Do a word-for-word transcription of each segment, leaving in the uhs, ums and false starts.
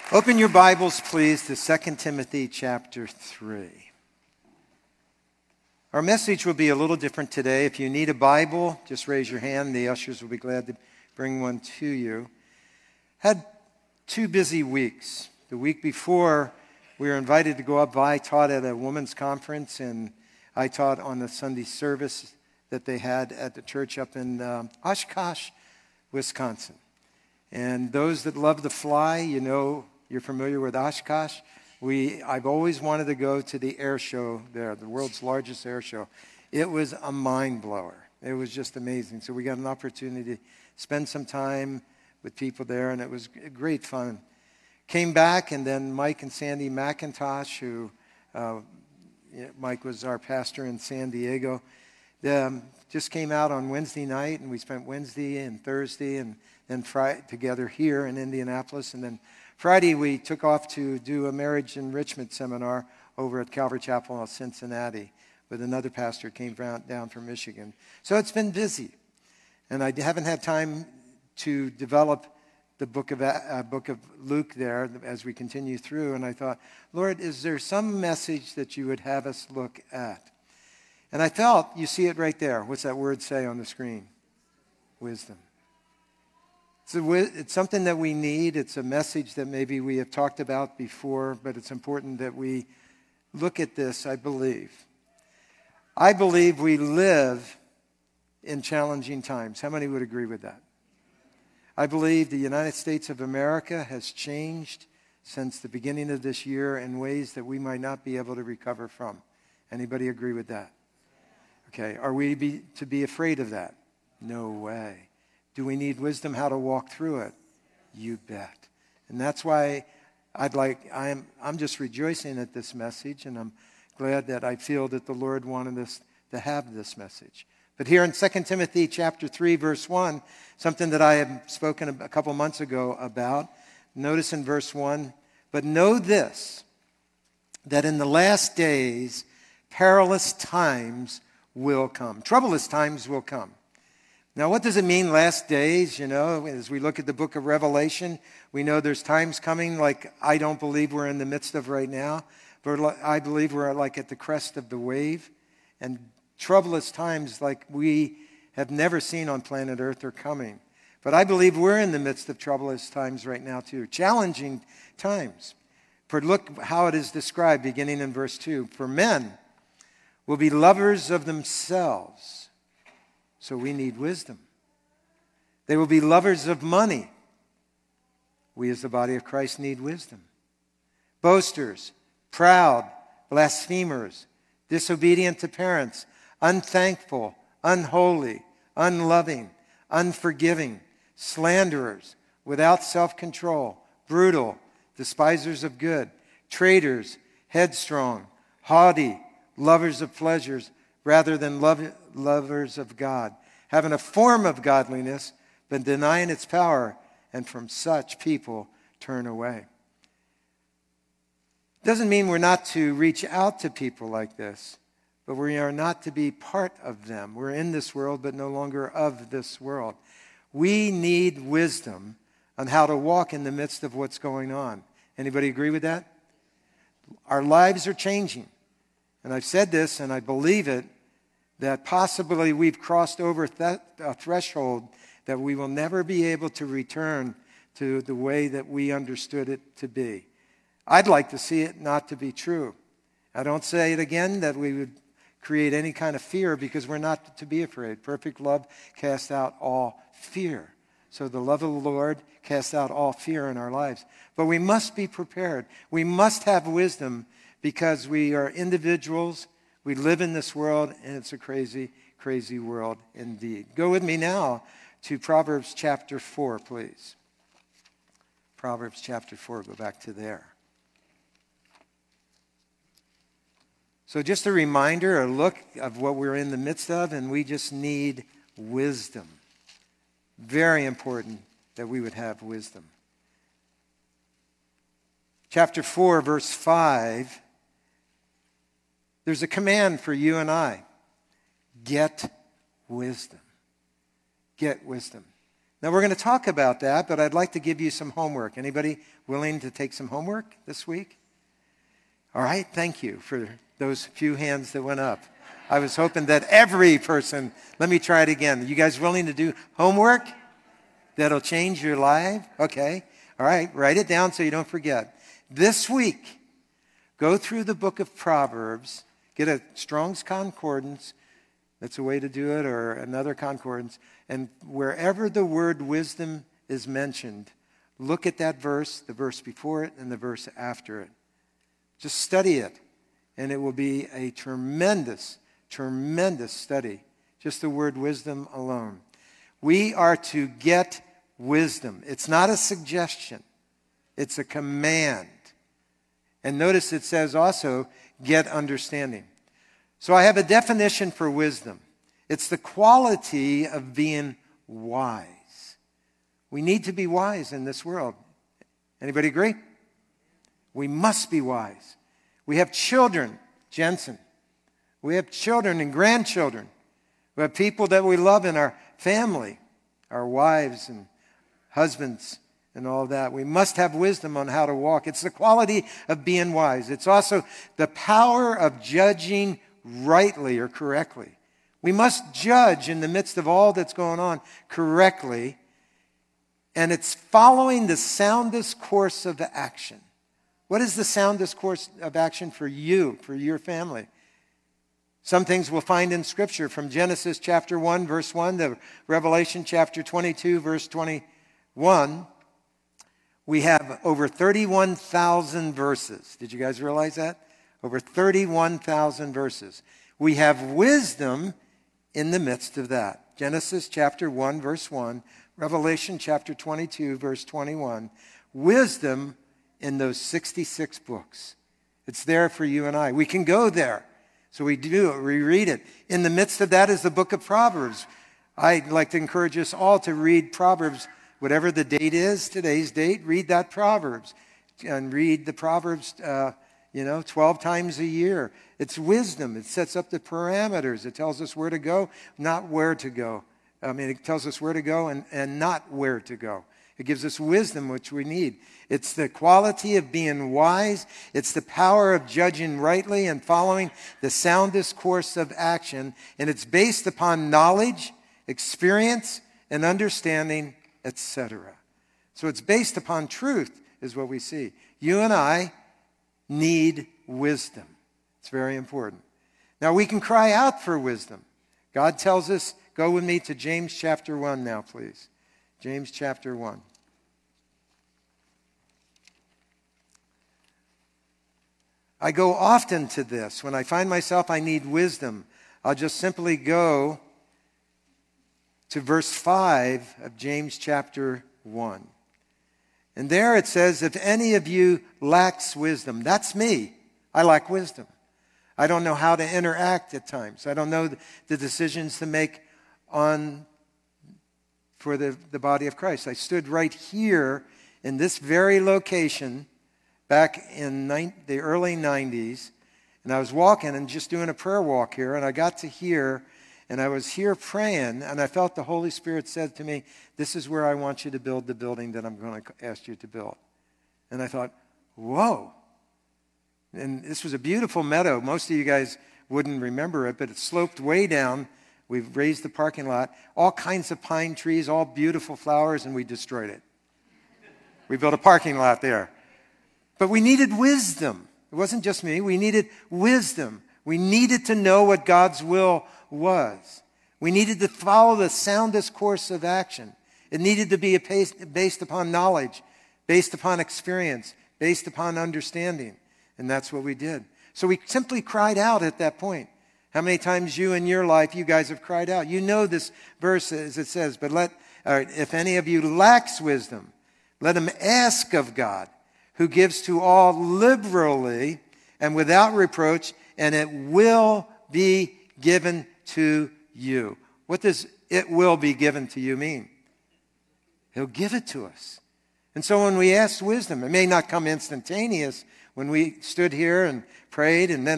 Open your Bibles, please, to Second Timothy chapter three. Our message will be a little different today. If you need a Bible, just raise your hand. The ushers will be glad to bring one to you. Had two busy weeks. The week before, we were invited to go up. I taught at a women's conference, and I taught on the Sunday service that they had at the church up in um, Oshkosh, Wisconsin. And those that love to fly, you know, you're familiar with Oshkosh. We, I've always wanted to go to the air show there, the world's largest air show. It was a mind blower. It was just amazing. So we got an opportunity to spend some time with people there, and it was great fun. Came back, and then Mike and Sandy McIntosh, who uh, Mike was our pastor in San Diego, um, just came out on Wednesday night, and we spent Wednesday and Thursday and then Friday together here in Indianapolis, and then Friday, we took off to do a marriage enrichment seminar over at Calvary Chapel in Cincinnati with another pastor who came down from Michigan. So it's been busy. And I haven't had time to develop the book of, uh, book of Luke there as we continue through. And I thought, Lord, is there some message that you would have us look at? And I felt, you see it right there. What's that word say on the screen? Wisdom. It's, a, it's something that we need. It's a message that maybe we have talked about before, but it's important that we look at this, I believe. I believe we live in challenging times. How many would agree with that? I believe the United States of America has changed since the beginning of this year in ways that we might not be able to recover from. Anybody agree with that? Okay, are we be, to be afraid of that? No way. Do we need wisdom how to walk through it? You bet. And that's why I'd like, I'm, I'm just rejoicing at this message, and I'm glad that I feel that the Lord wanted us to have this message. But here in Second Timothy chapter three, verse one, something that I have spoken a couple months ago about, notice in verse one, but know this, that in the last days, perilous times will come. Troublous times will come. Now, what does it mean, last days? You know, as we look at the book of Revelation, we know there's times coming like I don't believe we're in the midst of right now, but I believe we're like at the crest of the wave. And troublous times like we have never seen on planet Earth are coming. But I believe we're in the midst of troublous times right now, too. Challenging times. For look how it is described, beginning in verse two. For men will be lovers of themselves. So we need wisdom. They will be lovers of money. We as the body of Christ need wisdom. Boasters, proud, blasphemers, disobedient to parents, unthankful, unholy, unloving, unforgiving, slanderers, without self-control, brutal, despisers of good, traitors, headstrong, haughty, lovers of pleasures rather than love, lovers of God, having a form of godliness, but denying its power, and from such people turn away. Doesn't mean we're not to reach out to people like this, but we are not to be part of them. We're in this world, but no longer of this world. We need wisdom on how to walk in the midst of what's going on. Anybody agree with that? Our lives are changing. And I've said this, and I believe it, that possibly we've crossed over th- a threshold that we will never be able to return to the way that we understood it to be. I'd like to see it not to be true. I don't say it again that we would create any kind of fear, because we're not to be afraid. Perfect love casts out all fear. So the love of the Lord casts out all fear in our lives. But we must be prepared. We must have wisdom, because we are individuals. We live in this world, and it's a crazy, crazy world indeed. Go with me now to Proverbs chapter four, please. Proverbs chapter four, go back to there. So just a reminder, a look of what we're in the midst of, and we just need wisdom. Very important that we would have wisdom. Chapter four, verse five, there's a command for you and I. Get wisdom. Get wisdom. Now, we're going to talk about that, but I'd like to give you some homework. Anybody willing to take some homework this week? All right, thank you for those few hands that went up. I was hoping that every person, let me try it again. You guys willing to do homework that'll change your life? Okay, all right, write it down so you don't forget. This week, go through the book of Proverbs, get a Strong's Concordance, that's a way to do it, or another concordance, and wherever the word wisdom is mentioned, look at that verse, the verse before it, and the verse after it. Just study it, and it will be a tremendous, tremendous study, just the word wisdom alone. We are to get wisdom. It's not a suggestion. It's a command. And notice it says also, get understanding. So I have a definition for wisdom. It's the quality of being wise. We need to be wise in this world. Anybody agree? We must be wise. We have children, Jensen. We have children and grandchildren. We have people that we love in our family, our wives and husbands and all that. We must have wisdom on how to walk. It's the quality of being wise. It's also the power of judging rightly or correctly. We must judge in the midst of all that's going on correctly, and it's following the soundest course of action. What is the soundest course of action for you, for your family? Some things we'll find in Scripture, from Genesis chapter one, verse one, to Revelation chapter twenty-two, verse twenty-one. We have over thirty-one thousand verses. Did you guys realize that? Over thirty-one thousand verses. We have wisdom in the midst of that. Genesis chapter one, verse one. Revelation chapter twenty-two, verse twenty-one. Wisdom in those sixty-six books. It's there for you and I. We can go there. So we do it. We read it. In the midst of that is the book of Proverbs. I'd like to encourage us all to read Proverbs. Whatever the date is, today's date, read that Proverbs. And read the Proverbs, uh, you know, twelve times a year. It's wisdom. It sets up the parameters. It tells us where to go, not where to go. I mean, it tells us where to go and, and not where to go. It gives us wisdom, which we need. It's the quality of being wise. It's the power of judging rightly and following the soundest course of action. And it's based upon knowledge, experience, and understanding, et cetera. So it's based upon truth, is what we see. You and I need wisdom. It's very important. Now, we can cry out for wisdom. God tells us, go with me to James chapter one now, please. James chapter one. I go often to this. When I find myself I need wisdom, I'll just simply go to verse five of James chapter one. And there it says, if any of you lacks wisdom, that's me. I lack wisdom. I don't know how to interact at times. I don't know the decisions to make on for the, the body of Christ. I stood right here in this very location back in ni- the early nineties, and I was walking and just doing a prayer walk here, and I got to here, and I was here praying, and I felt the Holy Spirit said to me, this is where I want you to build the building that I'm going to ask you to build. And I thought, whoa. And this was a beautiful meadow. Most of you guys wouldn't remember it, but it sloped way down. We've raised the parking lot, all kinds of pine trees, all beautiful flowers, and we destroyed it. We built a parking lot there. But we needed wisdom. It wasn't just me. We needed wisdom. We needed to know what God's will was. We needed to follow the soundest course of action. It needed to be based upon knowledge, based upon experience, based upon understanding. And that's what we did. So we simply cried out at that point. How many times you in your life, you guys have cried out? You know this verse as it says, but let, uh, if any of you lacks wisdom, let him ask of God, who gives to all liberally and without reproach, and it will be given to you. What does it will be given to you mean? He'll give it to us. And so when we ask wisdom, it may not come instantaneous. When we stood here and prayed, and then I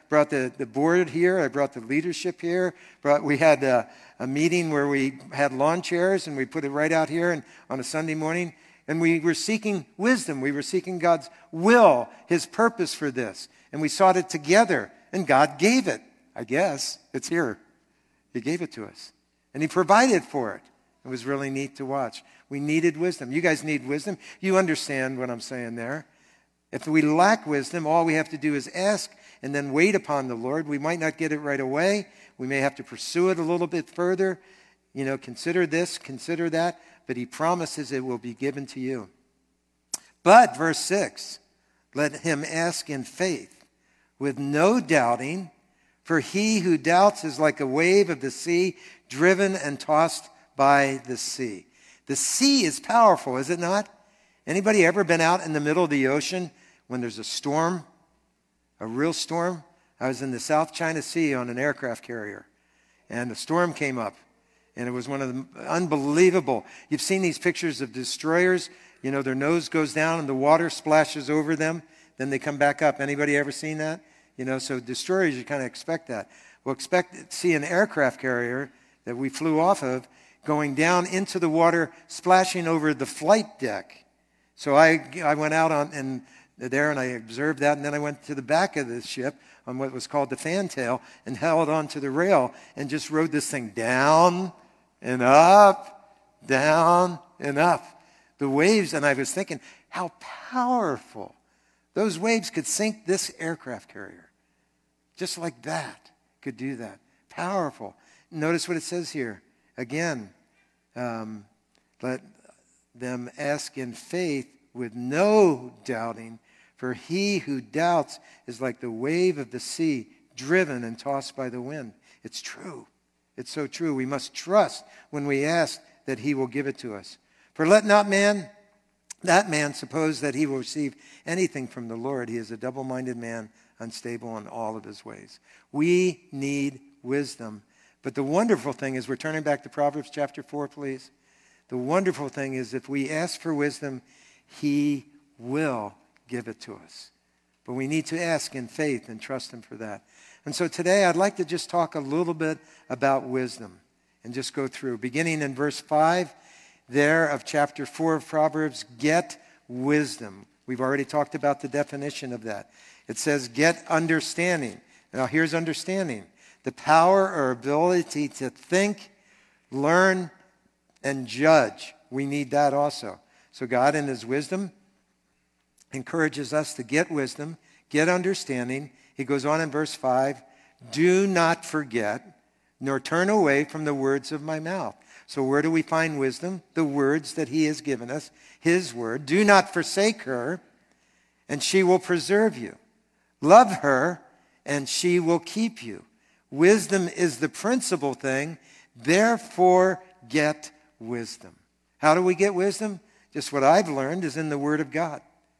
brought the, the board here. I brought the leadership here. Brought, we had a, a meeting where we had lawn chairs, and we put it right out here and, on a Sunday morning. And we were seeking wisdom. We were seeking God's will, his purpose for this. And we sought it together, and God gave it. I guess it's here. He gave it to us. And he provided for it. It was really neat to watch. We needed wisdom. You guys need wisdom. You understand what I'm saying there. If we lack wisdom, all we have to do is ask and then wait upon the Lord. We might not get it right away. We may have to pursue it a little bit further. You know, consider this, consider that. But he promises it will be given to you. But, verse six, let him ask in faith, with no doubting, for he who doubts is like a wave of the sea, driven and tossed by the sea. The sea is powerful, is it not? Anybody ever been out in the middle of the ocean when there's a storm, a real storm? I was in the South China Sea on an aircraft carrier, and the storm came up. And it was one of the unbelievable. You've seen these pictures of destroyers. You know, their nose goes down and the water splashes over them. Then they come back up. Anybody ever seen that? You know, so destroyers, you kind of expect that. Well, expect see an aircraft carrier that we flew off of going down into the water, splashing over the flight deck. So I I went out on and there and I observed that, and then I went to the back of the ship on what was called the fantail and held onto the rail and just rode this thing down and up, down and up. The waves, and I was thinking, how powerful. Those waves could sink this aircraft carrier. Just like that, could do that. Powerful. Notice what it says here. Again, um, let them ask in faith with no doubting, for he who doubts is like the wave of the sea, driven and tossed by the wind. It's true. It's so true. We must trust when we ask that he will give it to us. For let not man, that man suppose that he will receive anything from the Lord. He is a double-minded man, unstable in all of his ways. We need wisdom. But the wonderful thing is, we're turning back to Proverbs chapter four, please. The wonderful thing is, if we ask for wisdom, he will give it to us. But we need to ask in faith and trust him for that. And so today I'd like to just talk a little bit about wisdom and just go through. Beginning in verse five there of chapter four of Proverbs, get wisdom. We've already talked about the definition of that. It says, get understanding. Now here's understanding. The power or ability to think, learn, and judge. We need that also. So God in his wisdom encourages us to get wisdom, get understanding. He goes on in verse five, do not forget, nor turn away from the words of my mouth. So where do we find wisdom? The words that he has given us, his word. Do not forsake her, and she will preserve you. Love her, and she will keep you. Wisdom is the principal thing, therefore get wisdom. How do we get wisdom? Just what I've learned is in the Word of God.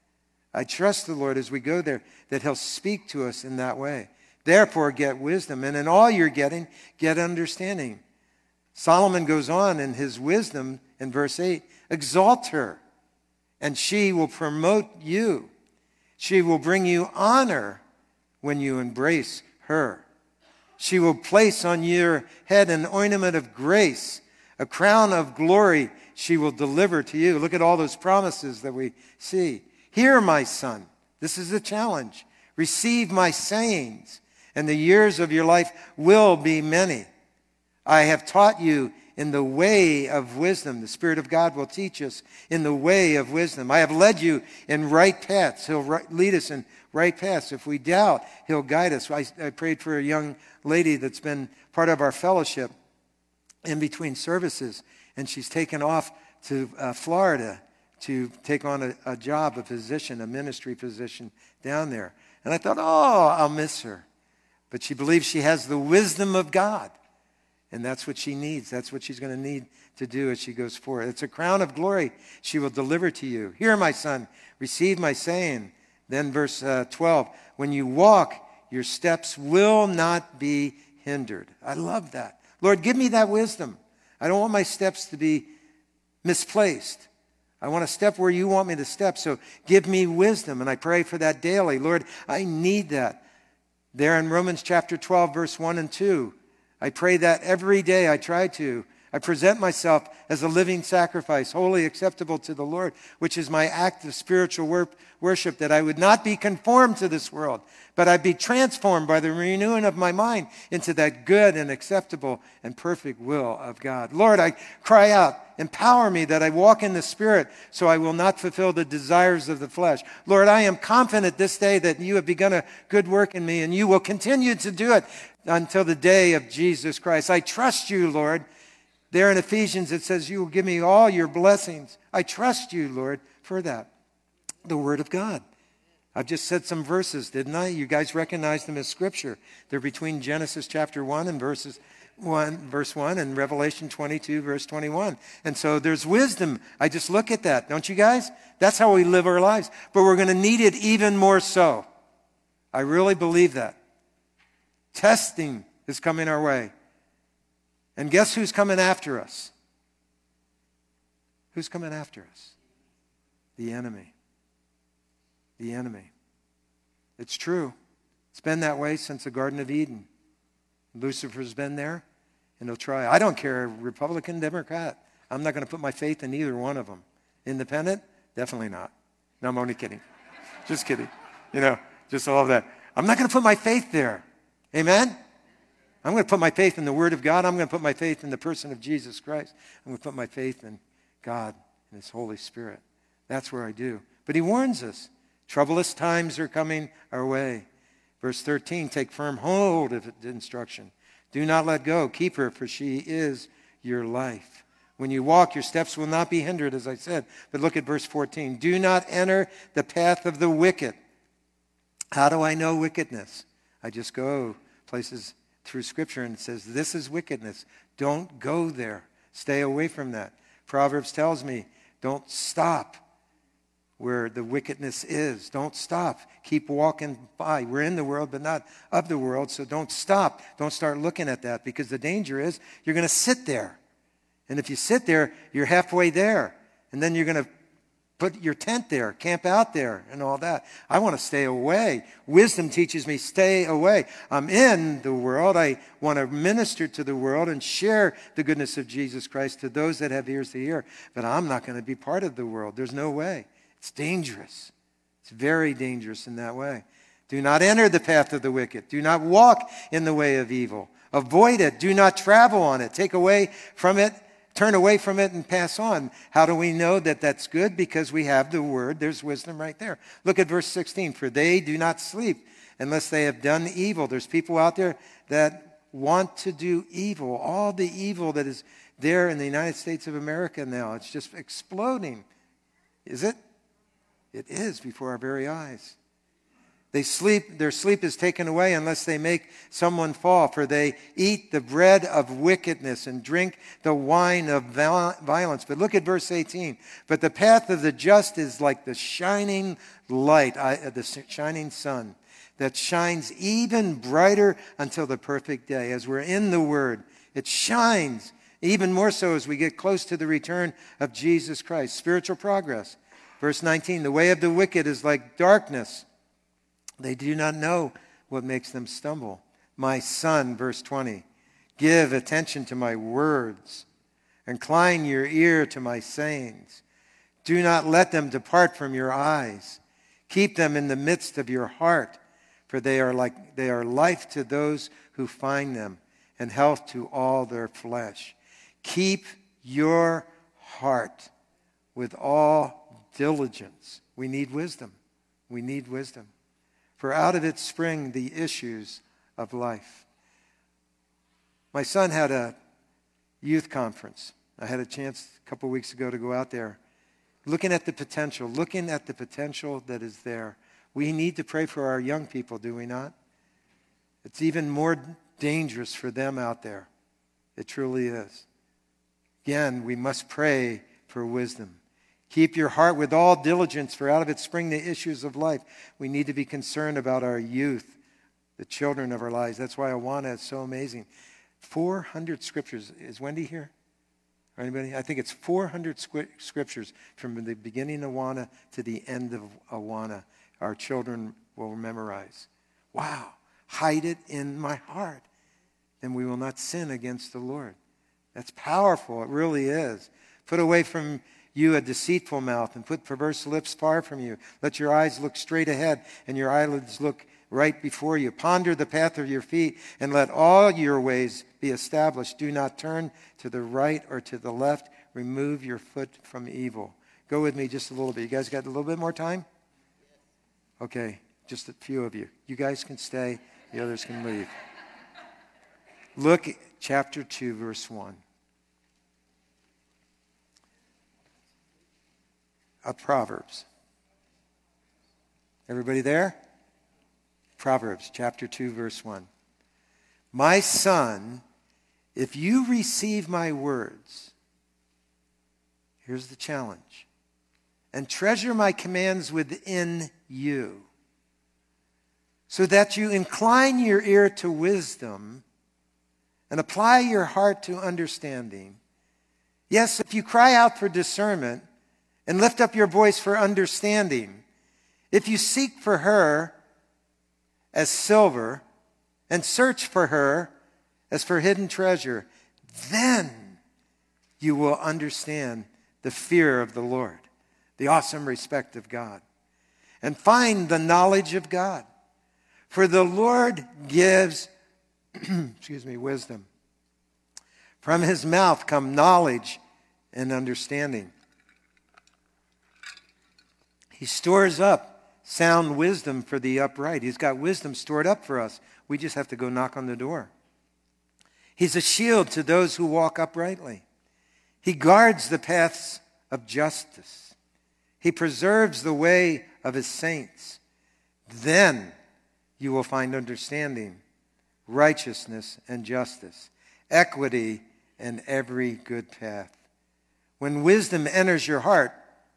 I trust the Lord as we go there that he'll speak to us in that way. Therefore get wisdom, and in all you're getting, get understanding. Solomon goes on in his wisdom in verse eight, exalt her, and she will promote you. She will bring you honor when you embrace her. She will place on your head an ornament of grace, a crown of glory she will deliver to you. Look at all those promises that we see. Hear, my son. This is the challenge. Receive my sayings, and the years of your life will be many. I have taught you in the way of wisdom. The Spirit of God will teach us in the way of wisdom. I have led you in right paths. He'll lead us in right paths. If we doubt, he'll guide us. I, I prayed for a young lady that's been part of our fellowship in between services, and she's taken off to uh, Florida to take on a, a job, a position, a ministry position down there. And I thought, oh, I'll miss her. But she believes she has the wisdom of God. And that's what she needs. That's what she's going to need to do as she goes forward. It's a crown of glory she will deliver to you. Hear, my son, receive my saying. Then verse uh, twelve, when you walk, your steps will not be hindered. I love that. Lord, give me that wisdom. I don't want my steps to be misplaced. I want to step where you want me to step. So give me wisdom. And I pray for that daily. Lord, I need that. There in Romans chapter twelve, verse one and two, I pray that every day. I try to. I present myself as a living sacrifice, wholly acceptable to the Lord, which is my act of spiritual wor- worship, that I would not be conformed to this world, but I'd be transformed by the renewing of my mind into that good and acceptable and perfect will of God. Lord, I cry out, empower me that I walk in the Spirit so I will not fulfill the desires of the flesh. Lord, I am confident this day that you have begun a good work in me and you will continue to do it until the day of Jesus Christ. I trust you, Lord. There in Ephesians, it says, you will give me all your blessings. I trust you, Lord, for that. The Word of God. I've just said some verses, didn't I? You guys recognize them as Scripture. They're between Genesis chapter one and verses one, verse one, and Revelation twenty-two, verse twenty-one. And so there's wisdom. I just look at that, don't you guys? That's how we live our lives. But we're going to need it even more so. I really believe that. Testing is coming our way. And guess who's coming after us? Who's coming after us? The enemy. The enemy. It's true. It's been that way since the Garden of Eden. Lucifer's been there, and he'll try. I don't care, Republican, Democrat. I'm not going to put my faith in either one of them. Independent? Definitely not. No, I'm only kidding. Just kidding. You know, just all of that. I'm not going to put my faith there. Amen? I'm going to put my faith in the Word of God. I'm going to put my faith in the person of Jesus Christ. I'm going to put my faith in God and His Holy Spirit. That's where I do. But He warns us. Troublous times are coming our way. Verse thirteen, take firm hold of the instruction. Do not let go. Keep her, for she is your life. When you walk, your steps will not be hindered, as I said. But look at verse fourteen. Do not enter the path of the wicked. How do I know wickedness? I just go places through Scripture, and it says, this is wickedness. Don't go there. Stay away from that. Proverbs tells me, don't stop where the wickedness is. Don't stop. Keep walking by. We're in the world, but not of the world, so don't stop. Don't start looking at that, because the danger is you're going to sit there. And if you sit there, you're halfway there. And then you're going to put your tent there, camp out there, and all that. I want to stay away. Wisdom teaches me stay away. I'm in the world. I want to minister to the world and share the goodness of Jesus Christ to those that have ears to hear. But I'm not going to be part of the world. There's no way. It's dangerous. It's very dangerous in that way. Do not enter the path of the wicked. Do not walk in the way of evil. Avoid it. Do not travel on it. Take away from it. Turn away from it and pass on. How do we know that that's good? Because we have the Word. There's wisdom right there. Look at verse sixteen. For they do not sleep unless they have done evil. There's people out there that want to do evil. All the evil that is there in the United States of America now. It's just exploding. Is it? It is before our very eyes. They sleep, their sleep is taken away unless they make someone fall, for they eat the bread of wickedness and drink the wine of violence. But look at verse eighteen. But the path of the just is like the shining light, the shining sun, that shines even brighter until the perfect day. As we're in the Word, it shines even more so as we get close to the return of Jesus Christ. Spiritual progress. Verse nineteen, the way of the wicked is like darkness. They do not know what makes them stumble. My son, verse twenty, give attention to my words. Incline your ear to my sayings. Do not let them depart from your eyes. Keep them in the midst of your heart, for they are like they are life to those who find them, and health to all their flesh. Keep your heart with all diligence. We need wisdom. We need wisdom. For out of it spring the issues of life. My son had a youth conference. I had a chance a couple weeks ago to go out there. Looking at the potential, looking at the potential that is there. We need to pray for our young people, do we not? It's even more dangerous for them out there. It truly is. Again, we must pray for wisdom. Keep your heart with all diligence, for out of it spring the issues of life. We need to be concerned about our youth, the children of our lives. That's why Awana is so amazing. four hundred scriptures. Is Wendy here? Or anybody? I think it's four hundred scriptures from the beginning of Awana to the end of Awana. Our children will memorize. Wow. hide it in my heart. Then we will not sin against the Lord. That's powerful. It really is. Put away from you a deceitful mouth and put perverse lips far from you. Let your eyes look straight ahead and your eyelids look right before you. Ponder the path of your feet and let all your ways be established. Do not turn to the right or to the left. Remove your foot from evil. Go with me just a little bit. You guys got a little bit more time? Okay, just a few of you. You guys can stay. The others can leave. Look at chapter two, verse one. Of Proverbs. Everybody there? Proverbs chapter two, verse one. My son, if you receive my words, here's the challenge, and treasure my commands within you, so that you incline your ear to wisdom and apply your heart to understanding. Yes, if you cry out for discernment and lift up your voice for understanding, if you seek for her as silver and search for her as for hidden treasure, then you will understand the fear of the Lord, the awesome respect of God, and find the knowledge of God. For the Lord gives, excuse me, wisdom. From his mouth come knowledge and understanding. He stores up sound wisdom for the upright. He's got wisdom stored up for us. We just have to go knock on the door. He's a shield to those who walk uprightly. He guards the paths of justice. He preserves the way of his saints. Then you will find understanding, righteousness, and justice, equity, and every good path. When wisdom enters your heart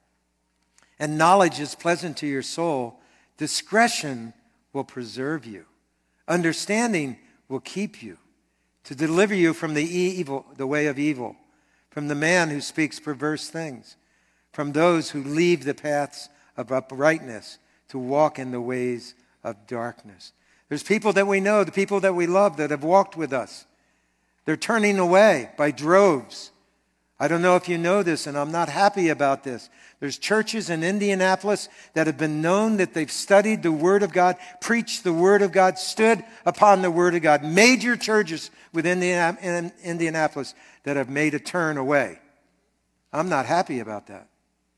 and knowledge is pleasant to your soul, discretion will preserve you. Understanding will keep you, to deliver you from the evil, the way of evil, from the man who speaks perverse things, from those who leave the paths of uprightness to walk in the ways of darkness. There's people that we know, the people that we love that have walked with us. They're turning away by droves. I don't know if you know this, and I'm not happy about this. There's churches in Indianapolis that have been known that they've studied the Word of God, preached the Word of God, stood upon the Word of God. Major churches within Indianapolis that have made a turn away. I'm not happy about that.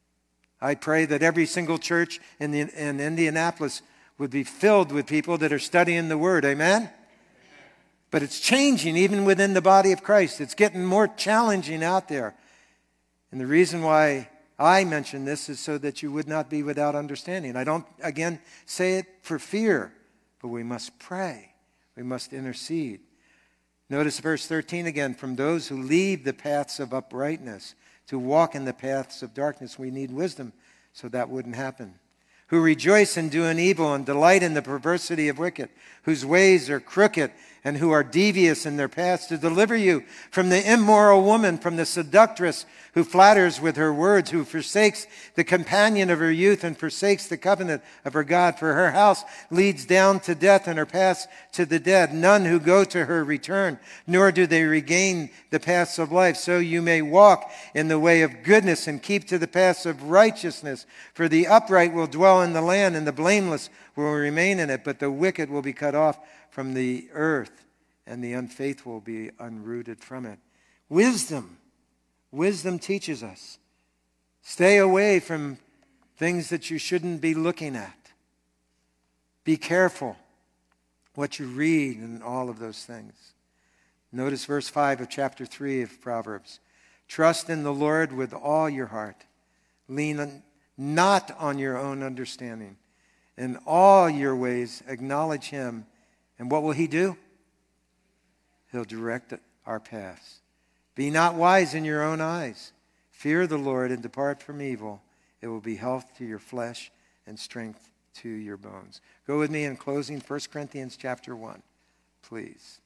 I pray that every single church in, the, in Indianapolis would be filled with people that are studying the Word. Amen? But it's changing even within the body of Christ. It's getting more challenging out there. And the reason why I mention this is so that you would not be without understanding. I don't, again, say it for fear, but we must pray. We must intercede. Notice verse thirteen again. From those who leave the paths of uprightness to walk in the paths of darkness, we need wisdom so that wouldn't happen. Who rejoice in doing evil and delight in the perversity of wicked, whose ways are crooked and who are devious in their paths, to deliver you from the immoral woman, from the seductress who flatters with her words, who forsakes the companion of her youth and forsakes the covenant of her God. For her house leads down to death and her paths to the dead. None who go to her return, nor do they regain the paths of life. So you may walk in the way of goodness and keep to the paths of righteousness. For the upright will dwell in the land, and the blameless will remain in it. But the wicked will be cut off from the earth, and the unfaithful will be unrooted from it. Wisdom. Wisdom teaches us. Stay away from things that you shouldn't be looking at. Be careful what you read and all of those things. Notice verse five of chapter three of Proverbs. Trust in the Lord with all your heart. Lean on, not on your own understanding. In all your ways acknowledge him. And what will he do? He'll direct our paths. Be not wise in your own eyes. Fear the Lord and depart from evil. It will be health to your flesh and strength to your bones. Go with me in closing, First Corinthians chapter one, please.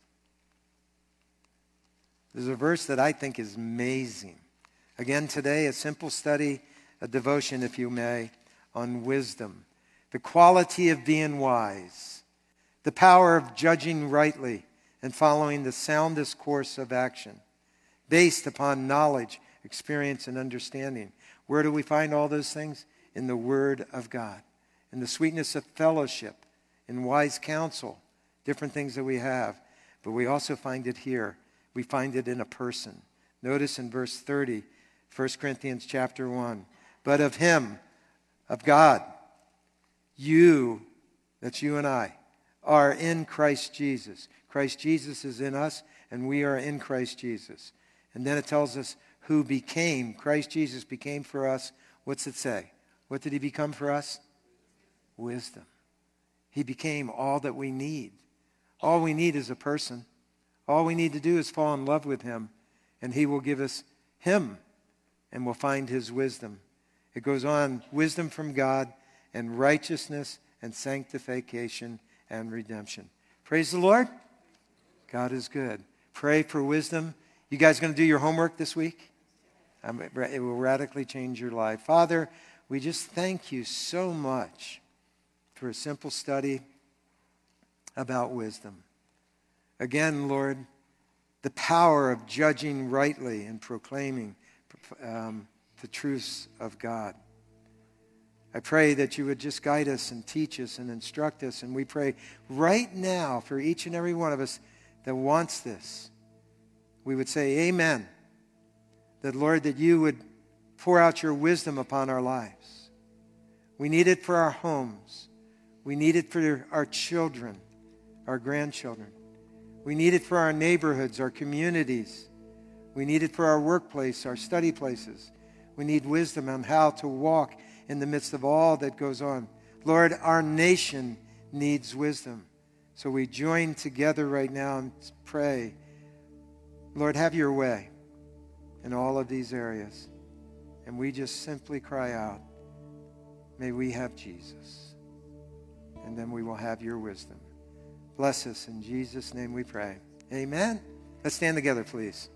There's a verse that I think is amazing. Again today, a simple study, a devotion, if you may, on wisdom. The quality of being wise. the power of judging rightly and following the soundest course of action, based upon knowledge, experience, and understanding. Where do we find all those things? In the Word of God, in the sweetness of fellowship, in wise counsel, different things that we have. But we also find it here. We find it in a person. Notice in verse thirty, First Corinthians chapter one. But of him, of God, you, that's you and I, are in Christ Jesus. Christ Jesus is in us, and we are in Christ Jesus. And then it tells us who became, Christ Jesus became for us. What's it say? What did he become for us? Wisdom. He became all that we need. All we need is a person. All we need to do is fall in love with him, and he will give us him, and we'll find his wisdom. It goes on, wisdom from God, and righteousness, and sanctification, and redemption. Praise the Lord. God is good. Pray for wisdom. You guys going to do your homework this week? Um, it will radically change your life. Father, we just thank you so much for a simple study about wisdom. Again, Lord, the power of judging rightly and proclaiming um, the truths of God. I pray that you would just guide us and teach us and instruct us. And we pray right now for each and every one of us that wants this. We would say amen. That, Lord, that you would pour out your wisdom upon our lives. We need it for our homes. We need it for our children, our grandchildren. We need it for our neighborhoods, our communities. We need it for our workplace, our study places. We need wisdom on how to walk in the midst of all that goes on. Lord, our nation needs wisdom. So we join together right now and pray, Lord, have your way in all of these areas. And we just simply cry out, may we have Jesus. And then we will have your wisdom. Bless us. In Jesus' name we pray. Amen. Let's stand together, please.